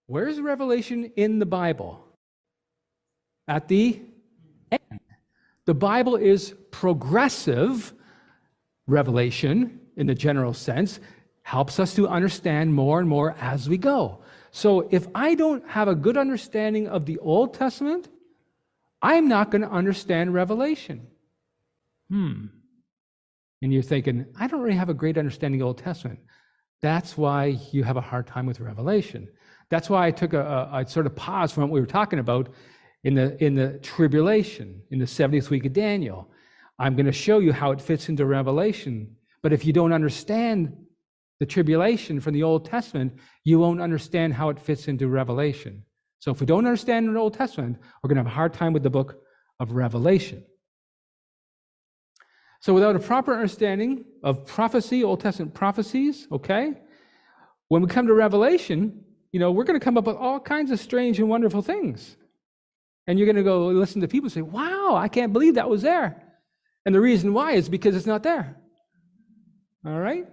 Where's Revelation in the Bible? At the end. The Bible is progressive revelation in the general sense, helps us to understand more and more as we go. So if I don't have a good understanding of the Old Testament, I'm not going to understand Revelation. And you're thinking, I don't really have a great understanding of the Old Testament. That's why you have a hard time with Revelation. That's why I took a sort of pause from what we were talking about in the tribulation, in the 70th week of Daniel. I'm going to show you how it fits into Revelation. But if you don't understand the tribulation from the Old Testament, you won't understand how it fits into Revelation. So if we don't understand the Old Testament, we're going to have a hard time with the book of Revelation. So without a proper understanding of prophecy, Old Testament prophecies, okay, when we come to Revelation, we're going to come up with all kinds of strange and wonderful things. And you're going to go listen to people say, wow, I can't believe that was there. And the reason why is because it's not there. All right?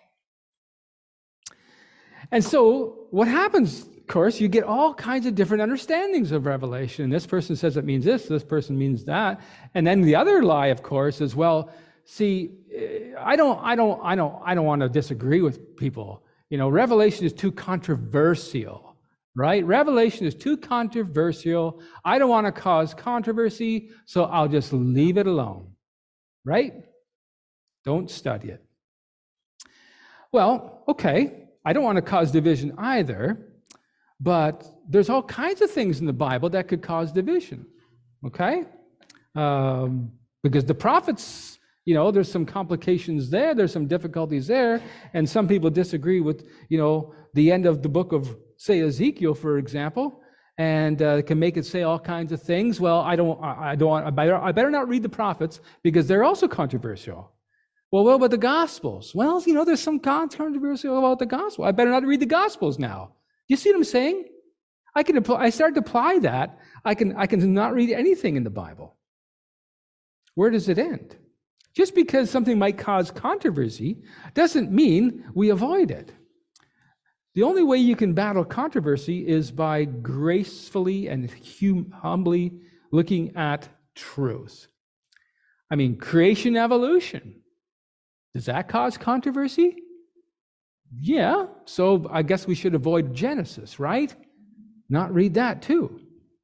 And so what happens, of course, you get all kinds of different understandings of Revelation. This person says it means this person means that. And then the other lie, of course, is, well, see, I don't want to disagree with people. Revelation is too controversial, right? Revelation is too controversial. I don't want to cause controversy, so I'll just leave it alone, right? Don't study it. Well, okay, I don't want to cause division either, but there's all kinds of things in the Bible that could cause division, okay? Because the prophets, there's some complications there, there's some difficulties there, and some people disagree with, the end of the book of, say, Ezekiel, for example, and can make it say all kinds of things. Well, I better not read the prophets because they're also controversial. Well, what about the Gospels? Well, there's some controversy about the Gospel. I better not read the Gospels now. You see what I'm saying? I start to apply that. I can not read anything in the Bible. Where does it end? Just because something might cause controversy doesn't mean we avoid it. The only way you can battle controversy is by gracefully and humbly looking at truth. I mean, creation, evolution. Does that cause controversy? Yeah, so I guess we should avoid Genesis, right? Not read that too.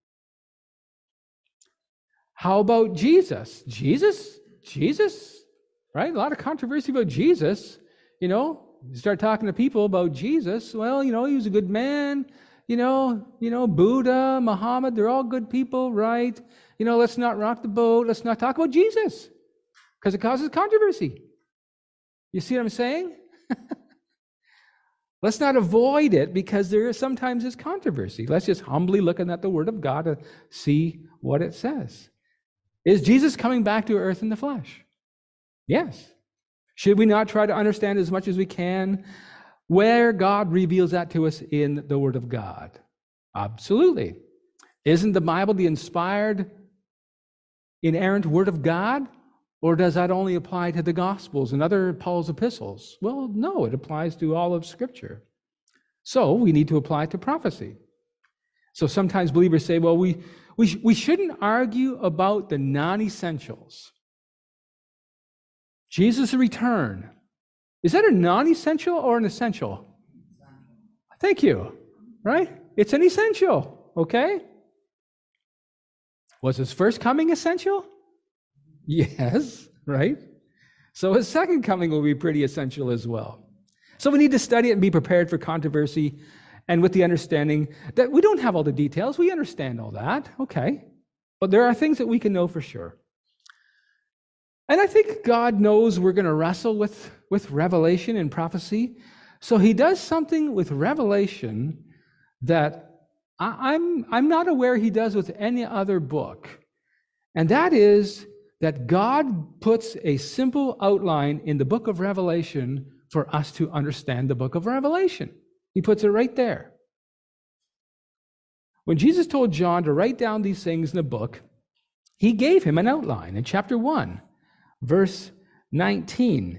How about Jesus? Jesus, right? A lot of controversy about Jesus. You start talking to people about Jesus. Well, he was a good man. Buddha, Muhammad, they're all good people, right? Let's not rock the boat. Let's not talk about Jesus because it causes controversy. You see what I'm saying? Let's not avoid it because there sometimes is controversy. Let's just humbly look at the Word of God to see what it says. Is Jesus coming back to earth in the flesh? Yes. Should we not try to understand as much as we can where God reveals that to us in the Word of God? Absolutely. Isn't the Bible the inspired, inerrant Word of God? Or does that only apply to the Gospels and other Paul's epistles? Well, no, it applies to all of Scripture. So we need to apply it to prophecy. So sometimes believers say, well, we shouldn't argue about the non-essentials. Jesus' return. Is that a non-essential or an essential? Thank you. Right? It's an essential. Okay? Was his first coming essential? Yes, right? So his second coming will be pretty essential as well. So we need to study it and be prepared for controversy, and with the understanding that we don't have all the details. We understand all that, okay? But there are things that we can know for sure. And I think God knows we're going to wrestle with revelation and prophecy. So he does something with revelation that I'm not aware he does with any other book. And that is that God puts a simple outline in the book of Revelation for us to understand the book of Revelation. He puts it right there. When Jesus told John to write down these things in the book, he gave him an outline in chapter 1, verse 19.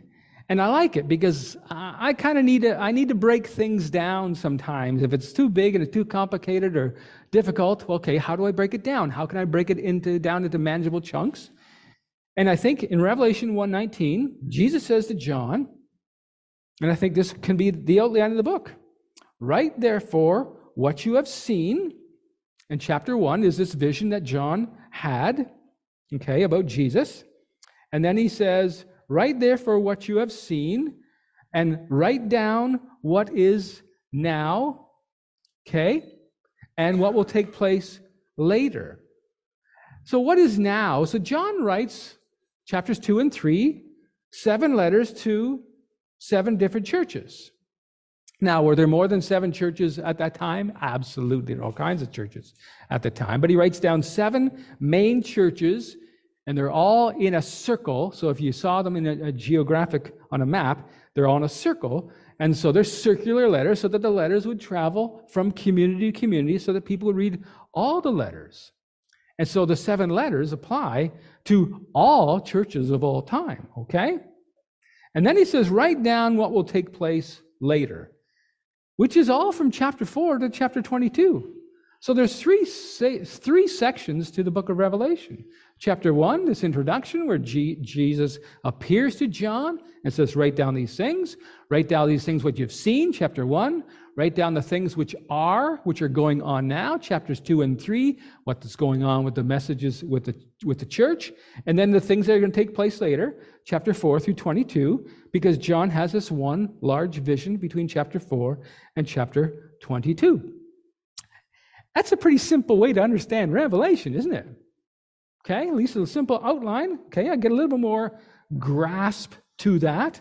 And I like it because I kind of need to break things down sometimes. If it's too big and it's too complicated or difficult, well, okay, how do I break it down? How can I break it down into manageable chunks? And I think in Revelation 1:19, Jesus says to John, and I think this can be the outline of the book, write therefore what you have seen. And chapter 1 is this vision that John had, okay, about Jesus. And then he says, write therefore what you have seen, and write down what is now, okay, and what will take place later. So what is now? So John writes chapters 2 and 3, 7 letters to 7 different churches. Now, were there more than 7 churches at that time? Absolutely, there are all kinds of churches at the time. But he writes down 7 main churches, and they're all in a circle. So if you saw them in a geographic on a map, they're all in a circle. And so they're circular letters so that the letters would travel from community to community so that people would read all the letters. And so the 7 letters apply to all churches of all time, okay? And then he says, write down what will take place later, which is all from chapter 4 to chapter 22. So there's three sections to the book of Revelation. Chapter 1, this introduction where Jesus appears to John and says, write down these things. Write down these things, what you've seen, chapter 1. Write down the things which are going on now, chapters 2 and 3, what is going on with the messages with the church, and then the things that are going to take place later, chapter 4 through 22, because John has this one large vision between chapter 4 and chapter 22. That's a pretty simple way to understand Revelation, isn't it? Okay, at least a simple outline. Okay, I get a little bit more grasp to that.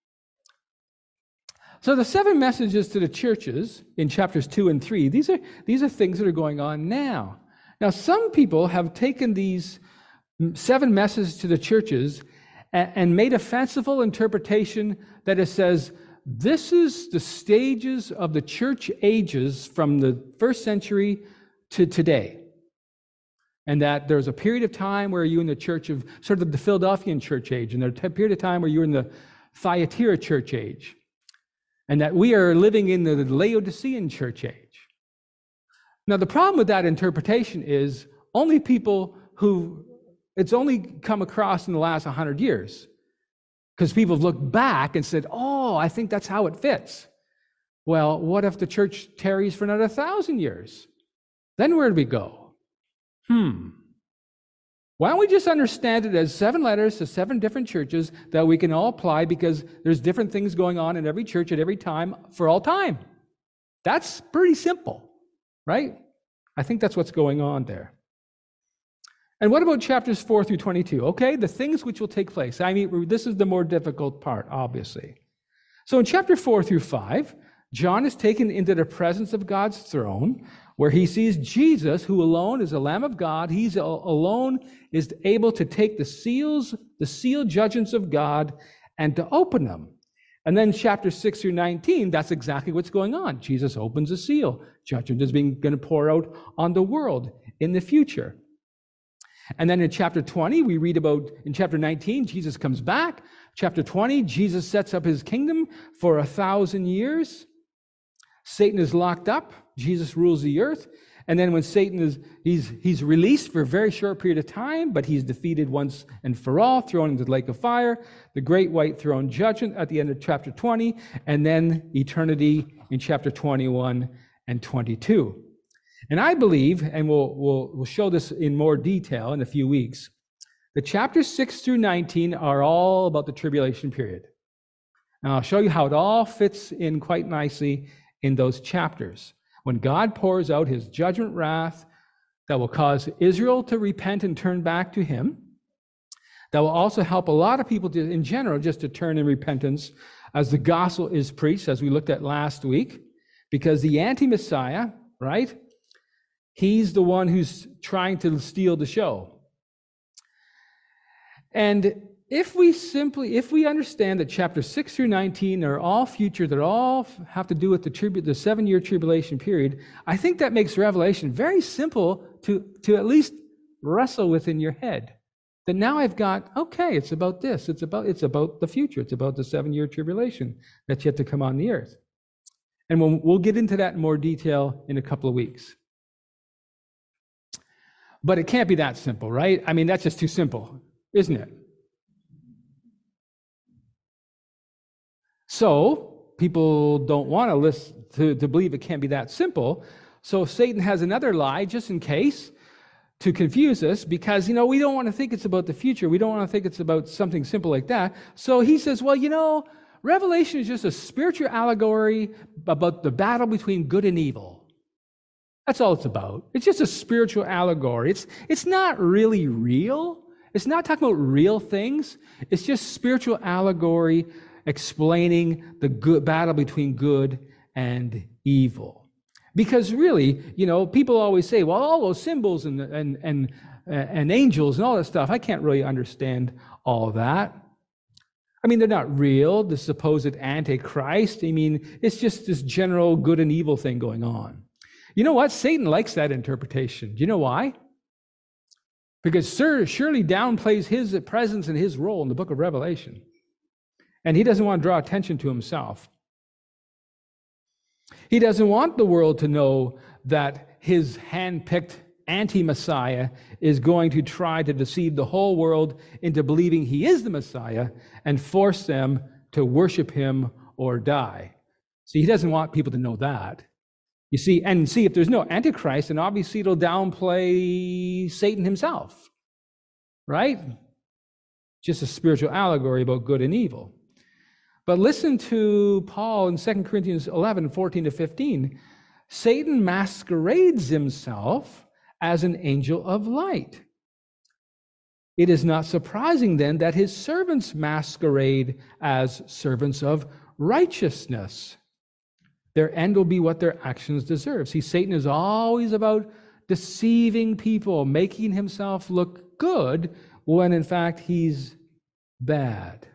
So the 7 messages to the churches in chapters 2 and 3, these are things that are going on now. Now, some people have taken these 7 messages to the churches and made a fanciful interpretation that it says, this is the stages of the church ages from the first century to today. And that there's a period of time where you're in the church of sort of the Philadelphian church age, and there's a period of time where you're in the Thyatira church age. And that we are living in the Laodicean church age. Now, the problem with that interpretation is only people who it's only come across in the last 100 years. Because people have looked back and said, oh, I think that's how it fits. Well, what if the church tarries for another 1,000 years? Then where do we go? Why don't we just understand it as 7 letters to 7 different churches that we can all apply because there's different things going on in every church at every time for all time. That's pretty simple, right? I think that's what's going on there. And what about chapters 4 through 22? Okay, the things which will take place. I mean, this is the more difficult part, obviously. So in chapter 4 through 5, John is taken into the presence of God's throne, where he sees Jesus, who alone is the Lamb of God. He's alone is able to take the sealed judgments of God, and to open them. And then chapter 6 through 19, that's exactly what's going on. Jesus opens a seal. Judgment is going to pour out on the world in the future. And then in chapter 20, we read about, in chapter 19, Jesus comes back. Chapter 20, Jesus sets up his kingdom for 1,000 years. Satan is locked up. Jesus rules the earth. And then when Satan he's released for a very short period of time, but he's defeated once and for all, thrown into the lake of fire, the great white throne judgment at the end of chapter 20, and then eternity in chapter 21 and 22. And I believe, and we'll show this in more detail in a few weeks, that chapters 6 through 19 are all about the tribulation period. And I'll show you how it all fits in quite nicely in those chapters. When God pours out his judgment wrath that will cause Israel to repent and turn back to him, that will also help a lot of people in general just to turn in repentance as the gospel is preached, as we looked at last week, because the anti-Messiah, right, he's the one who's trying to steal the show. And if we understand that chapters 6 through 19 are all future, that all have to do with the 7-year tribulation period, I think that makes Revelation very simple to at least wrestle with in your head. That now I've got, okay, it's about this. It's about the future. It's about the 7-year tribulation that's yet to come on the earth. And we'll get into that in more detail in a couple of weeks. But it can't be that simple, right? I mean, that's just too simple, isn't it? So people don't want to listen to believe it can't be that simple. So Satan has another lie just in case to confuse us, because, we don't want to think it's about the future. We don't want to think it's about something simple like that. So he says, well, Revelation is just a spiritual allegory about the battle between good and evil. That's all it's about. It's just a spiritual allegory. It's not really real. It's not talking about real things. It's just spiritual allegory explaining the good battle between good and evil. Because really, people always say, well, all those symbols and angels and all that stuff, I can't really understand all of that. I mean, they're not real, the supposed Antichrist. I mean, it's just this general good and evil thing going on. You know what? Satan likes that interpretation. Do you know why? Because surely downplays his presence and his role in the book of Revelation. And he doesn't want to draw attention to himself. He doesn't want the world to know that his hand-picked anti-Messiah is going to try to deceive the whole world into believing he is the Messiah and force them to worship him or die. See, he doesn't want people to know that. You see, if there's no Antichrist, then obviously it'll downplay Satan himself, right? Just a spiritual allegory about good and evil. But listen to Paul in 2 Corinthians 11, 14 to 15. Satan masquerades himself as an angel of light. It is not surprising then that his servants masquerade as servants of righteousness. Their end will be what their actions deserve. See, Satan is always about deceiving people, making himself look good when in fact he's bad.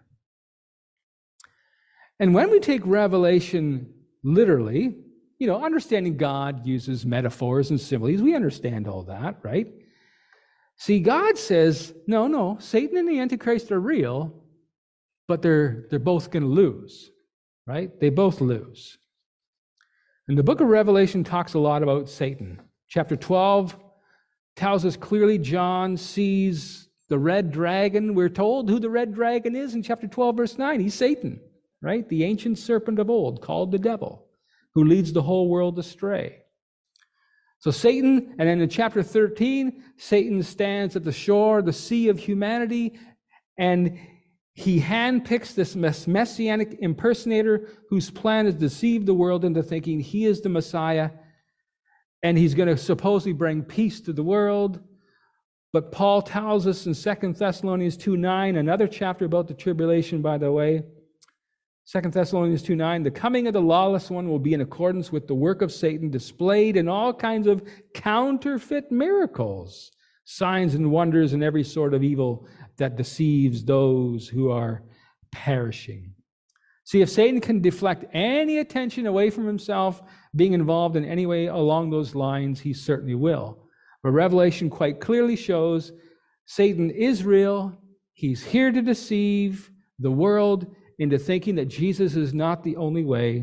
And when we take Revelation literally, understanding God uses metaphors and similes, we understand all that, right? See, God says, no, Satan and the Antichrist are real, but they're both going to lose, right? They both lose. And the book of Revelation talks a lot about Satan. Chapter 12 tells us clearly John sees the red dragon. We're told who the red dragon is in chapter 12, verse 9. He's Satan. Right? The ancient serpent of old, called the devil, who leads the whole world astray. So Satan, and then in chapter 13, Satan stands at the shore, the sea of humanity, and he handpicks this messianic impersonator whose plan is to deceive the world into thinking he is the Messiah, and he's going to supposedly bring peace to the world. But Paul tells us in 2 Thessalonians 2:9, another chapter about the tribulation, by the way, 2 Thessalonians 2:9, the coming of the lawless one will be in accordance with the work of Satan, displayed in all kinds of counterfeit miracles, signs and wonders, and every sort of evil that deceives those who are perishing. See, if Satan can deflect any attention away from himself being involved in any way along those lines, he certainly will. But Revelation quite clearly shows Satan is real. He's here to deceive the world into thinking that Jesus is not the only way.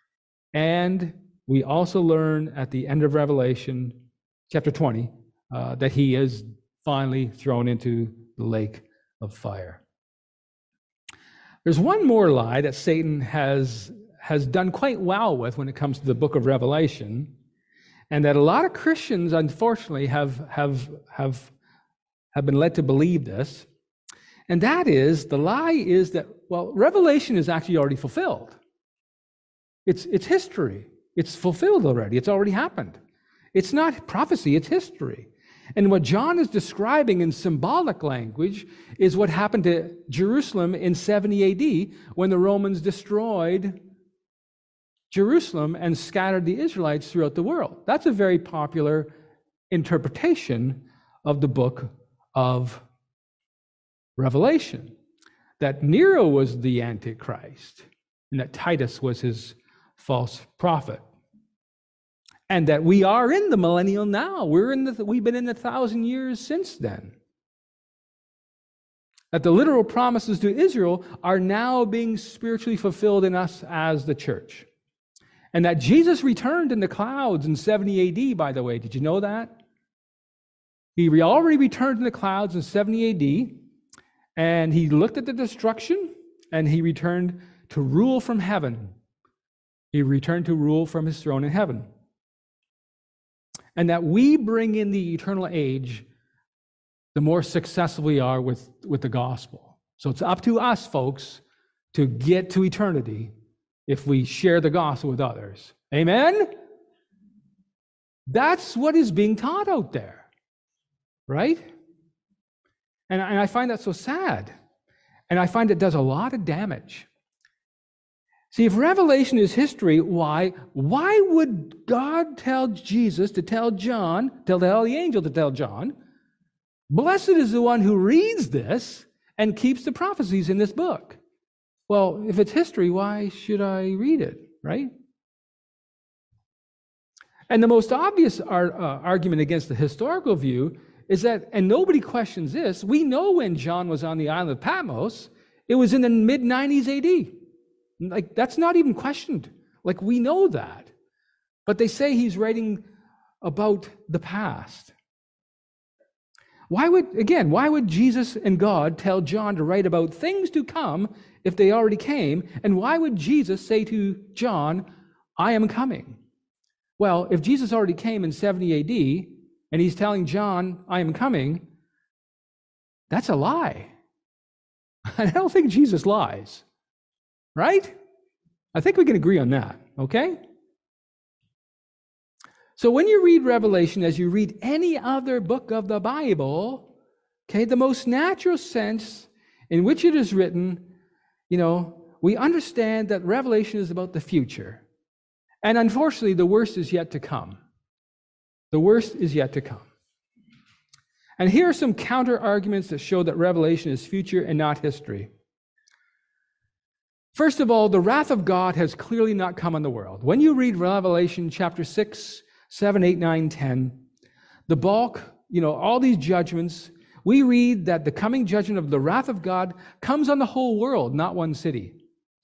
And we also learn at the end of Revelation, chapter 20, that he is finally thrown into the lake of fire. There's one more lie that Satan has done quite well with when it comes to the book of Revelation, and that a lot of Christians, unfortunately, have been led to believe this. And that is, the lie is that, Revelation is actually already fulfilled. It's history. It's fulfilled already. It's already happened. It's not prophecy, it's history. And what John is describing in symbolic language is what happened to Jerusalem in 70 AD when the Romans destroyed Jerusalem and scattered the Israelites throughout the world. That's a very popular interpretation of the book of Revelation, that Nero was the Antichrist and that Titus was his false prophet, and that we are in the millennial now. We've been in the 1,000 years since then. that the literal promises to Israel are now being spiritually fulfilled in us as the church. And that Jesus returned in the clouds in 70 AD, by the way. Did you know that? He already returned in the clouds in 70 AD, and he looked at the destruction, and he returned to rule from heaven. He returned to rule from his throne in heaven. And that we bring in the eternal age, the more successful we are with the gospel. So it's up to us, folks, to get to eternity if we share the gospel with others. Amen? That's what is being taught out there, right? And I find that so sad. And I find it does a lot of damage. See, if Revelation is history, why would God tell Jesus to tell John, tell the angel to tell John, blessed is the one who reads this and keeps the prophecies in this book? Well, if it's history, why should I read it, right? And the most obvious argument against the historical view is that, and nobody questions this, we know when John was on the island of Patmos, it was in the mid-90s AD. Like, that's not even questioned. Like, we know that. But they say he's writing about the past. Why would Jesus and God tell John to write about things to come if they already came? And why would Jesus say to John, I am coming? Well, if Jesus already came in 70 AD, and he's telling John, I am coming, that's a lie. I don't think Jesus lies. Right? I think we can agree on that, okay? So when you read Revelation, as you read any other book of the Bible, okay, the most natural sense in which it is written, we understand that Revelation is about the future. And unfortunately, the worst is yet to come. The worst is yet to come. And here are some counter arguments that show that Revelation is future and not history. First of all, the wrath of God has clearly not come on the world. When you read Revelation chapter 6, 7, 8, 9, 10, the bulk, all these judgments, we read that the coming judgment of the wrath of God comes on the whole world, not one city.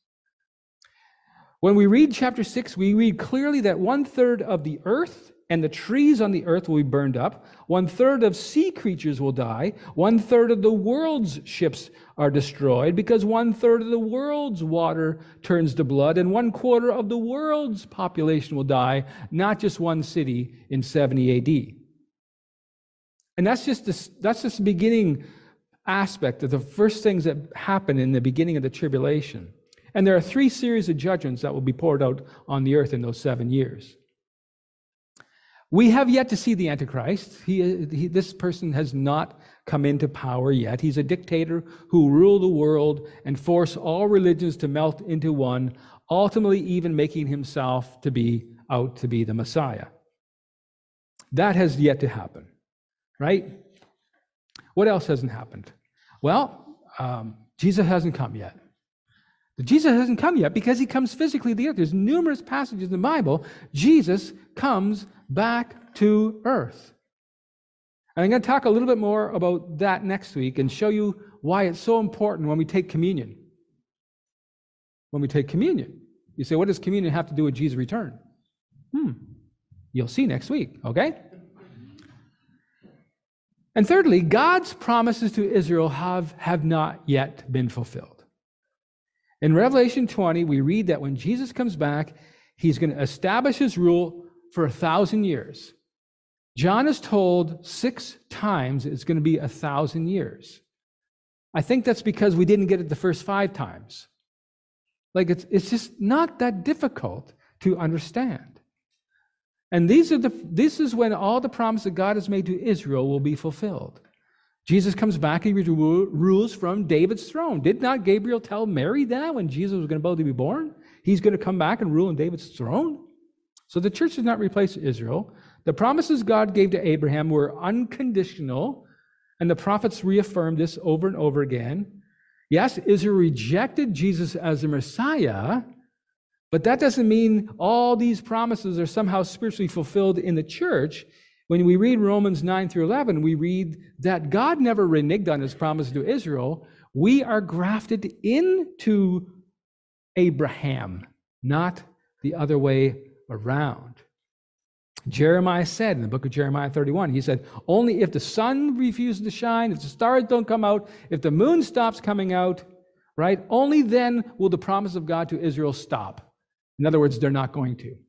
When we read chapter 6, we read clearly that 1/3 of the earth and the trees on the earth will be burned up. 1/3 of sea creatures will die. 1/3 of the world's ships are destroyed because 1/3 of the world's water turns to blood, and 1/4 of the world's population will die, not just one city in 70 AD. And that's just the beginning aspect of the first things that happen in the beginning of the tribulation. And there are 3 series of judgments that will be poured out on the earth in those 7 years. We have yet to see the Antichrist. This person has not come into power yet. He's a dictator who will rule the world and force all religions to melt into one, ultimately even making himself to be the Messiah. That has yet to happen, right? What else hasn't happened? Well, Jesus hasn't come yet. Jesus hasn't come yet because he comes physically to the earth. There's numerous passages in the Bible. Jesus comes back to earth. And I'm going to talk a little bit more about that next week and show you why it's so important when we take communion. When we take communion. You say, what does communion have to do with Jesus' return? You'll see next week, okay? And thirdly, God's promises to Israel have not yet been fulfilled. In Revelation 20, we read that when Jesus comes back, he's going to establish his rule for 1,000 years. John is told 6 times it's going to be 1,000 years. I think that's because we didn't get it the first 5 times. Like, it's just not that difficult to understand. And this is when all the promise that God has made to Israel will be fulfilled. Jesus comes back and he rules from David's throne. Did not Gabriel tell Mary that when Jesus was about to be born? He's going to come back and rule on David's throne? So the church does not replace Israel. The promises God gave to Abraham were unconditional, and the prophets reaffirmed this over and over again. Yes, Israel rejected Jesus as the Messiah, but that doesn't mean all these promises are somehow spiritually fulfilled in the church. When we read Romans 9 through 11, we read that God never reneged on his promise to Israel. We are grafted into Abraham, not the other way around. Jeremiah said in the book of Jeremiah 31, he said, only if the sun refuses to shine, if the stars don't come out, if the moon stops coming out, right, only then will the promise of God to Israel stop. In other words, they're not going to.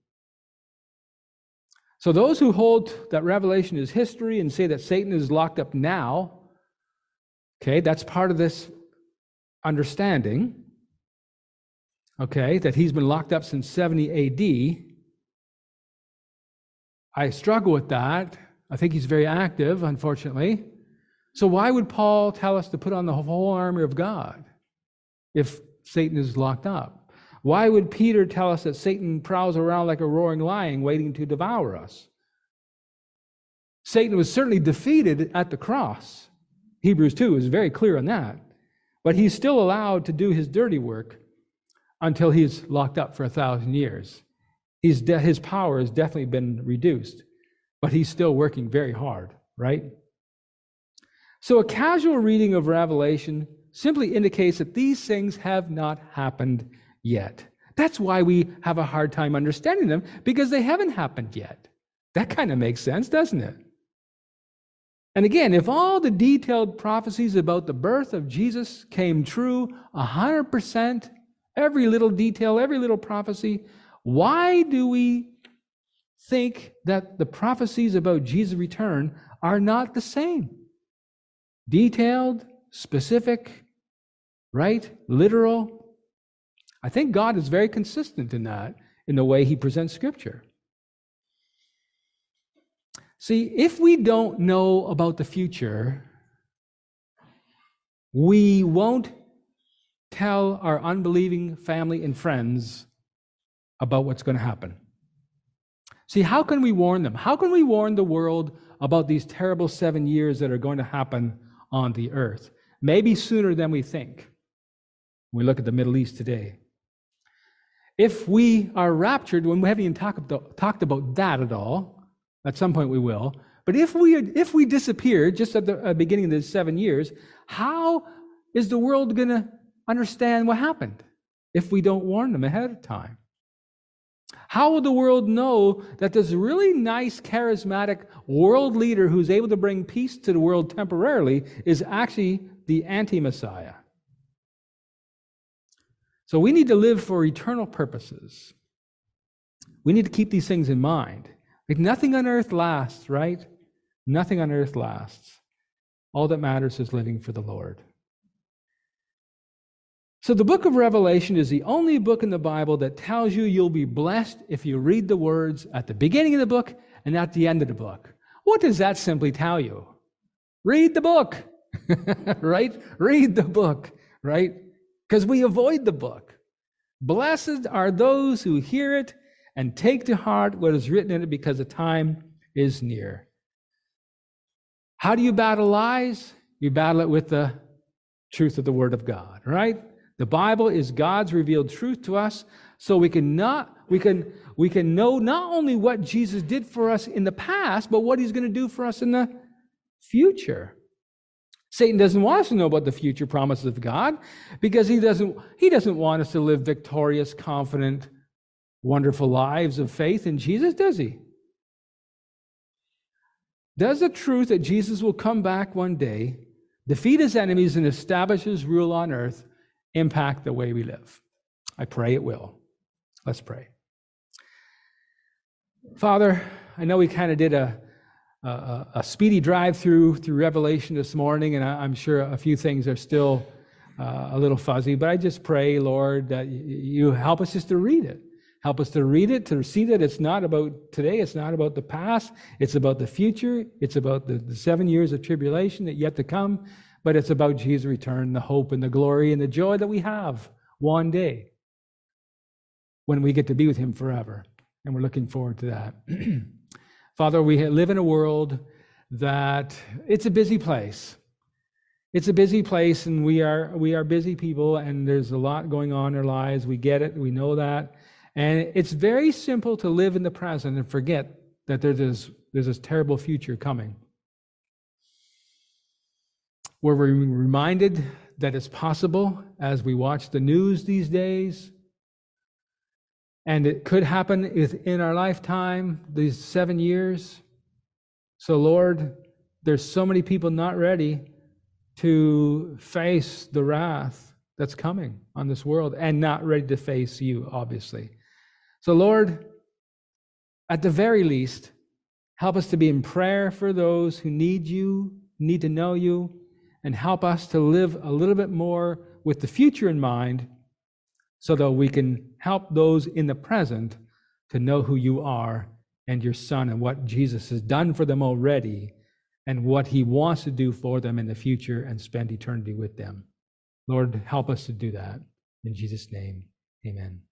So those who hold that Revelation is history and say that Satan is locked up now, okay, that's part of this understanding, okay, that he's been locked up since 70 AD. I struggle with that. I think he's very active, unfortunately. So why would Paul tell us to put on the whole armor of God if Satan is locked up? Why would Peter tell us that Satan prowls around like a roaring lion waiting to devour us? Satan was certainly defeated at the cross. Hebrews 2 is very clear on that. But he's still allowed to do his dirty work until he's locked up for 1,000 years. His power has definitely been reduced, but he's still working very hard, right? So a casual reading of Revelation simply indicates that these things have not happened yet. That's why we have a hard time understanding them, because they haven't happened yet. That kind of makes sense, doesn't it? And again, if all the detailed prophecies about the birth of Jesus came true 100%, every little detail, every little prophecy, why do we think that the prophecies about Jesus' return are not the same? Detailed, specific, right? Literal. I think God is very consistent in that, in the way he presents Scripture. See, if we don't know about the future, we won't tell our unbelieving family and friends about what's going to happen. See, how can we warn them? How can we warn the world about these terrible 7 years that are going to happen on the earth? Maybe sooner than we think. We look at the Middle East today. If we are raptured, when we haven't even talked about that at all, at some point we will, but if we disappear just at the beginning of the 7 years, how is the world going to understand what happened if we don't warn them ahead of time? How will the world know that this really nice, charismatic world leader who's able to bring peace to the world temporarily is actually the anti-Messiah? So we need to live for eternal purposes. We need to keep these things in mind. Like nothing on earth lasts, right? Nothing on earth lasts. All that matters is living for the Lord. So the book of Revelation is the only book in the Bible that tells you you'll be blessed if you read the words at the beginning of the book and at the end of the book. What does that simply tell you? Read the book, right? Read the book, right? Because we avoid the book. Blessed are those who hear it and take to heart what is written in it, because the time is near. How do you battle lies? You battle it with the truth of the Word of God, right? The Bible is God's revealed truth to us, so we can know not only what Jesus did for us in the past, but what he's going to do for us in the future. Satan doesn't want us to know about the future promises of God, because he doesn't want us to live victorious, confident, wonderful lives of faith in Jesus, does he? Does the truth that Jesus will come back one day, defeat his enemies, and establish his rule on earth impact the way we live? I pray it will. Let's pray. Father, I know we kind of did a speedy drive through Revelation this morning, and I'm sure a few things are still a little fuzzy, but I just pray, Lord, that you help us just to read it. Help us to read it, to see that it's not about today, it's not about the past, it's about the future, it's about the 7 years of tribulation that yet to come, but it's about Jesus' return, the hope and the glory and the joy that we have one day when we get to be with him forever. And we're looking forward to that. Father, we live in a world that it's a busy place. It's a busy place, and we are busy people, and there's a lot going on in our lives. We get it. We know that. And it's very simple to live in the present and forget that there's this terrible future coming. We're reminded that it's possible as we watch the news these days. And it could happen in our lifetime, these 7 years. So Lord, there's so many people not ready to face the wrath that's coming on this world and not ready to face you, obviously. So Lord, at the very least, help us to be in prayer for those who need you, need to know you, and help us to live a little bit more with the future in mind so that we can help those in the present to know who you are and your Son and what Jesus has done for them already and what he wants to do for them in the future and spend eternity with them. Lord, help us to do that. In Jesus' name, amen.